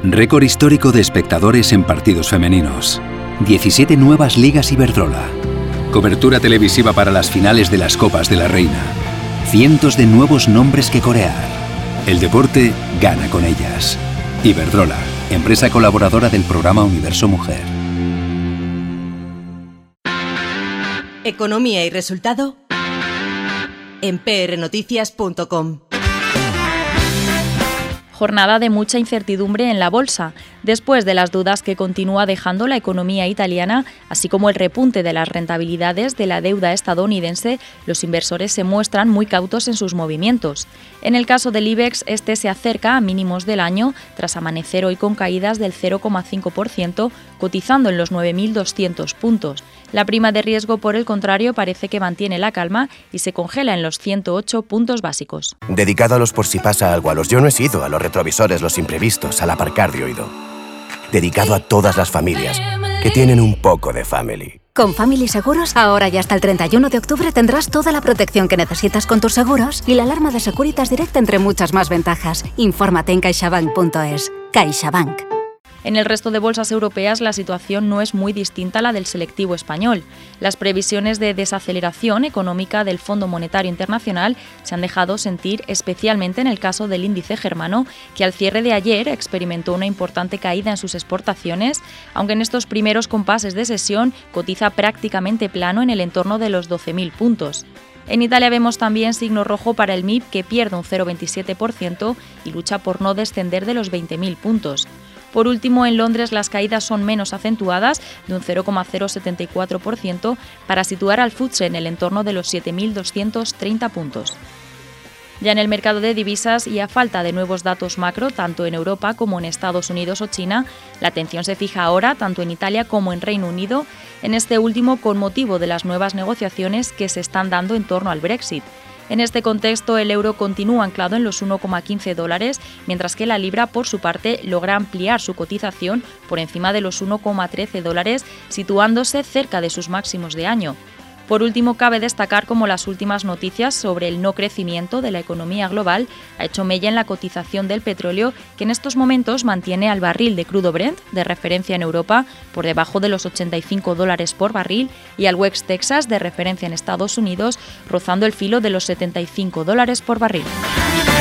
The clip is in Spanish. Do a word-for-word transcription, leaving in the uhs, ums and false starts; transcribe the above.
Récord histórico de espectadores en partidos femeninos. diecisiete nuevas ligas Iberdrola. Cobertura televisiva para las finales de las Copas de la Reina. Cientos de nuevos nombres que corear. El deporte gana con ellas. Iberdrola, empresa colaboradora del programa Universo Mujer. Economía y resultado en p r noticias punto com. Jornada de mucha incertidumbre en la bolsa, después de las dudas que continúa dejando la economía italiana, así como el repunte de las rentabilidades de la deuda estadounidense, los inversores se muestran muy cautos en sus movimientos. En el caso del IBEX, este se acerca a mínimos del año, tras amanecer hoy con caídas del cero coma cinco por ciento, cotizando en los nueve mil doscientos puntos. La prima de riesgo, por el contrario, parece que mantiene la calma y se congela en los ciento ocho puntos básicos. Dedicado a los por si pasa algo, a los yo no he sido, a los retrovisores, los imprevistos, al aparcar de oído. Dedicado a todas las familias que tienen un poco de family. Con Family Seguros, ahora y hasta el treinta y uno de octubre tendrás toda la protección que necesitas con tus seguros y la alarma de Securitas Direct, entre muchas más ventajas. Infórmate en caixabank punto es. CaixaBank. En el resto de bolsas europeas la situación no es muy distinta a la del selectivo español. Las previsiones de desaceleración económica del Fondo Monetario Internacional se han dejado sentir, especialmente en el caso del índice germano, que al cierre de ayer experimentó una importante caída en sus exportaciones, aunque en estos primeros compases de sesión cotiza prácticamente plano en el entorno de los doce mil puntos. En Italia vemos también signo rojo para el M I B, que pierde un cero coma veintisiete por ciento y lucha por no descender de los veinte mil puntos. Por último, en Londres las caídas son menos acentuadas, de un cero coma cero setenta y cuatro por ciento, para situar al F T S E en el entorno de los siete mil doscientos treinta puntos. Ya en el mercado de divisas, y a falta de nuevos datos macro, tanto en Europa como en Estados Unidos o China, la atención se fija ahora tanto en Italia como en Reino Unido, en este último con motivo de las nuevas negociaciones que se están dando en torno al Brexit. En este contexto, el euro continúa anclado en los uno coma quince dólares, mientras que la libra, por su parte, logra ampliar su cotización por encima de los uno coma trece dólares, situándose cerca de sus máximos de año. Por último, cabe destacar cómo las últimas noticias sobre el no crecimiento de la economía global ha hecho mella en la cotización del petróleo, que en estos momentos mantiene al barril de crudo Brent, de referencia en Europa, por debajo de los ochenta y cinco dólares por barril, y al West Texas, de referencia en Estados Unidos, rozando el filo de los setenta y cinco dólares por barril.